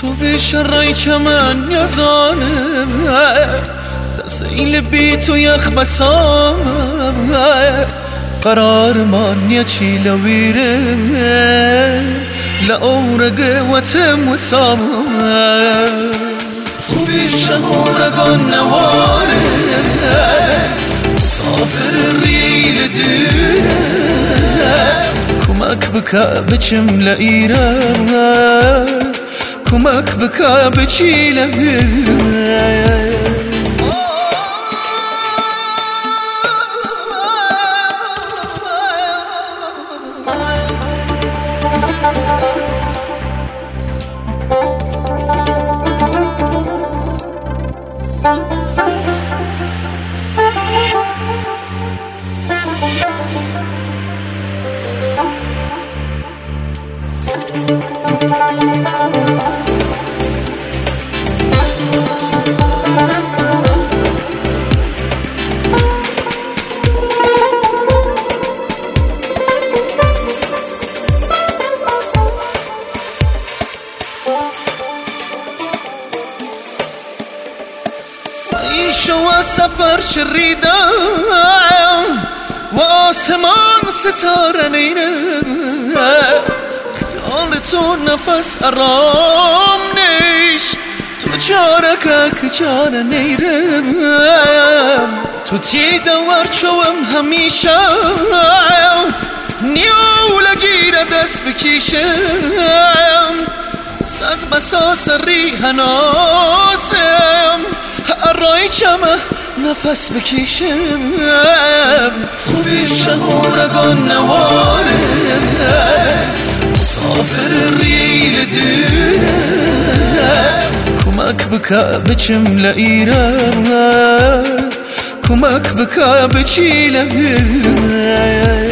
تو به شرای چمن یزانم دسیل بی تو یخ بسام قرار من یا چی لویرم لأورق وتم وسام تو به شهورگان نوارم سافر ریل دونه کمک بکا بچم لئیرم کمک بکا بچی لئیرم شو سفر شریدم و آسمان ستاره نیرم خیال تو نفس آرام نیشت تو چاره که چاره نیرم تو تی دور چوم همیشه نیو لگیره دست بکیشم صد بسا سری هناسم رای چمه نفس بکشم تو به شهورگان نوارم سافر ریل دونه کمک بکا بچم لئیرم کمک بکا بچی لئیرم